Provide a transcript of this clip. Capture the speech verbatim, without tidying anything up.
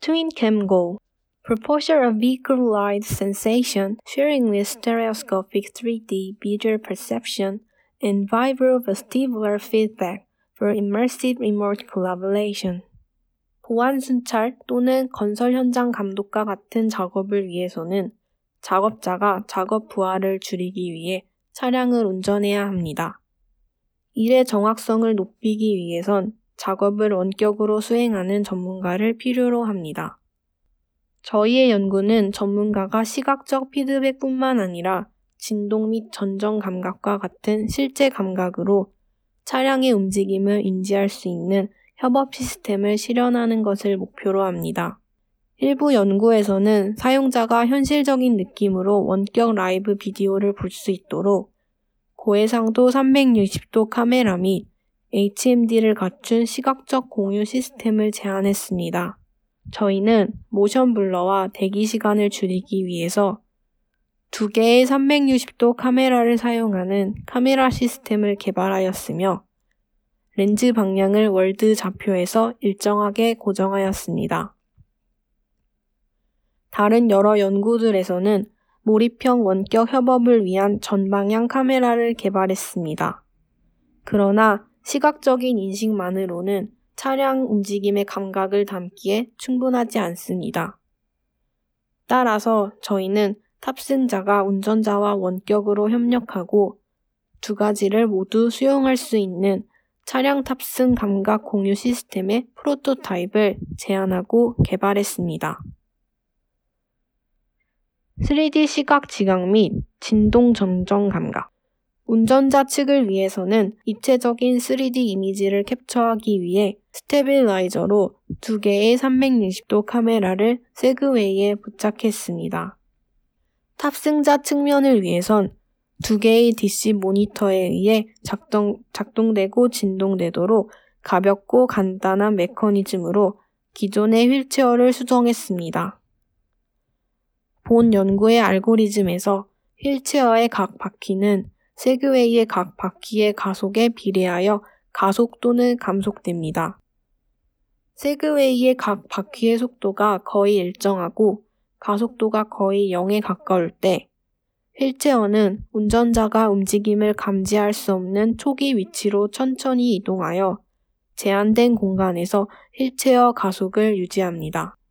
Twin Cam Go. Proposal of vehicle-wide sensation, sharing with stereoscopic three D visual perception, and vibro-vestibular feedback for immersive remote collaboration. 보안 순찰 또는 건설 현장 감독과 같은 작업을 위해서는 작업자가 작업 부하를 줄이기 위해 차량을 운전해야 합니다. 일의 정확성을 높이기 위해선 작업을 원격으로 수행하는 전문가를 필요로 합니다. 저희의 연구는 전문가가 시각적 피드백뿐만 아니라 진동 및 전정 감각과 같은 실제 감각으로 차량의 움직임을 인지할 수 있는 협업 시스템을 실현하는 것을 목표로 합니다. 일부 연구에서는 사용자가 현실적인 느낌으로 원격 라이브 비디오를 볼 수 있도록 고해상도 삼백육십 도 카메라 및 에이치엠디를 갖춘 시각적 공유 시스템을 제안했습니다. 저희는 모션 블러와 대기 시간을 줄이기 위해서 두 개의 삼백육십 도 카메라를 사용하는 카메라 시스템을 개발하였으며 렌즈 방향을 월드 좌표에서 일정하게 고정하였습니다. 다른 여러 연구들에서는 몰입형 원격 협업을 위한 전방향 카메라를 개발했습니다. 그러나 시각적인 인식만으로는 차량 움직임의 감각을 담기에 충분하지 않습니다. 따라서 저희는 탑승자가 운전자와 원격으로 협력하고 두 가지를 모두 수용할 수 있는 차량 탑승 감각 공유 시스템의 프로토타입을 제안하고 개발했습니다. 쓰리디 시각 지각 및 진동 전정 감각. 운전자 측을 위해서는 입체적인 쓰리디 이미지를 캡처하기 위해 스테빌라이저로 두 개의 삼백육십 도 카메라를 세그웨이에 부착했습니다. 탑승자 측면을 위해선 두 개의 디씨 모니터에 의해 작동, 작동되고 진동되도록 가볍고 간단한 메커니즘으로 기존의 휠체어를 수정했습니다. 본 연구의 알고리즘에서 휠체어의 각 바퀴는 세그웨이의 각 바퀴의 가속에 비례하여 가속 또는 감속됩니다. 세그웨이의 각 바퀴의 속도가 거의 일정하고 가속도가 거의 영에 가까울 때 휠체어는 운전자가 움직임을 감지할 수 없는 초기 위치로 천천히 이동하여 제한된 공간에서 휠체어 가속을 유지합니다.